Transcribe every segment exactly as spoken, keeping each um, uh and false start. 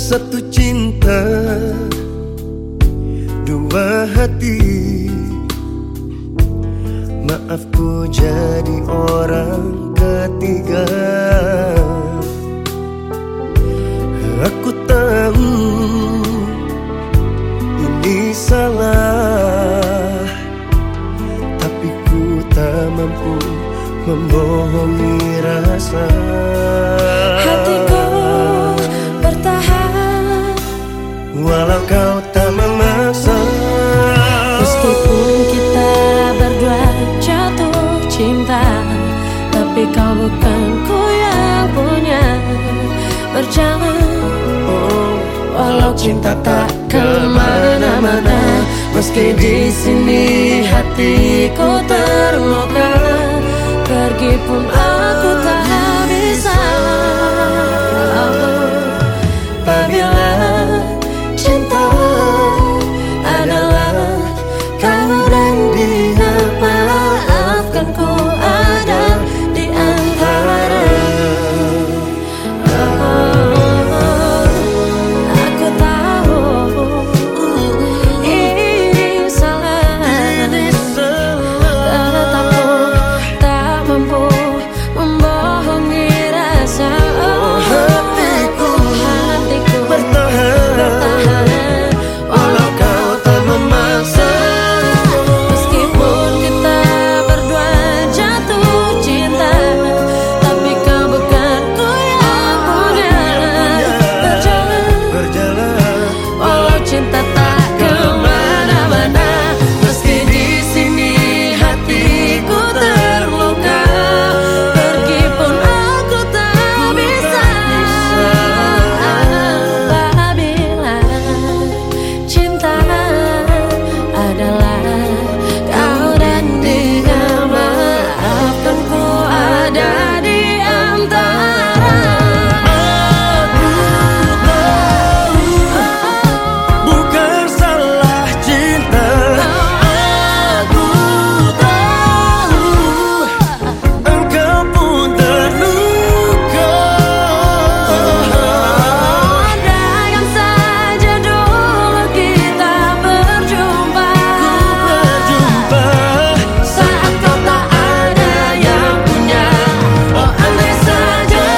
Satu cinta, dua hati. Maafku jadi orang ketiga. Aku tahu ini salah, tapi ku tak mampu membohongi rasa. Hatiku bertahan walau kau tak memaksa. Meskipun kita berdua jatuh cinta, tapi kau bukan ku yang punya. Berjalan Oh, walau cinta tak kemana-mana, meski di sini hatiku terluka. Pergi pun aku tak bisa. Apabila cinta adalah kau dan dia, maafkan ku ada di antara. Aku tahu ini salah, tetapi tak mampu membohongi rasa. hatiku Hatiku bertahan bertahan walau kau tak memaksa. Meskipun kita berdua jatuh cinta, tapi kau bukan ku yang punya. Berjalan Berjalan walau cinta tak kemana-mana, meski di sini hatiku terluka. Pergi pun aku tak bisa. Apabila cinta adalah kau dan dia, maafkan ku ada di antara. bukan salah cinta. Aku tahu Engkau pun terluka. andaikan saja dulu kita berjumpa, Berjumpa saat kau tak ada yang punya. Oh andai saja,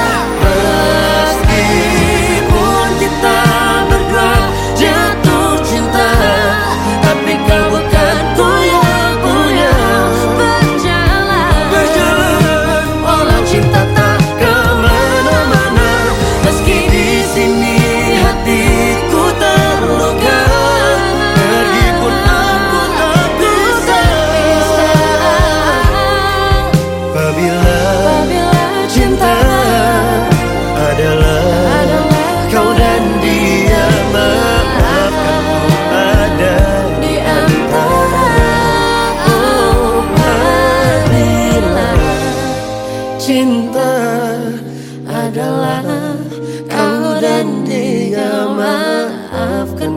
meskipun kita berdua jatuh cinta, tapi kau bukan ku yang punya. berjalan Berjalan walau cinta tak kemana-mana, meski di sini hatiku terluka. Pergi pun aku tak bisa. Apabila Apabila cinta adalah kau dan dia, maafkan ku ada di antara. Apabila cinta adalah kau dan dia, maafkan